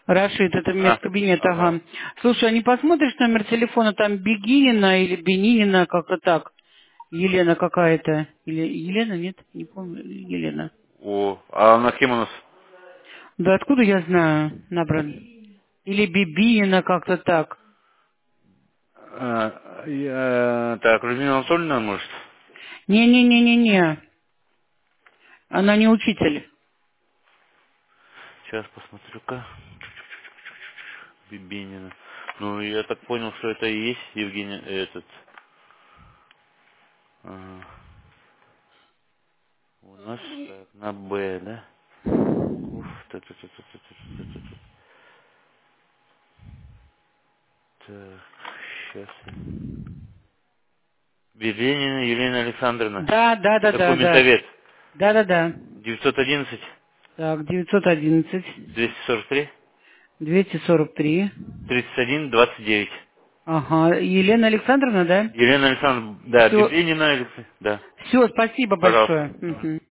Рашид, это медкабинет, Ага. ага. Слушай, а не посмотришь номер телефона, там Бегинина или Бенинина, как-то так? Елена какая-то. Или Елена, нет? Не помню. Елена. А она кем у нас? Да откуда я знаю, набран? Или Бибинина, как-то так. Так, Людмила Анатольевна, может? Не-не-не-не-не. Она не учитель. Сейчас посмотрю-ка. Бибинина. Ну, я так понял, что это и есть Евгений, этот. Ага. У нас так, на Б, да? Уф, та-та-та-та-та-та-та-та. Так, сейчас. Бибинина Елена Александровна. Да, да, да, да, да. Документовед. Да, да, да. 911 Так, 911 243 243. 31 29. Ага. Елена Александровна, да? Елена Александровна, да, Все, Бибинина, да, все, спасибо пожалуйста. большое. Мгм.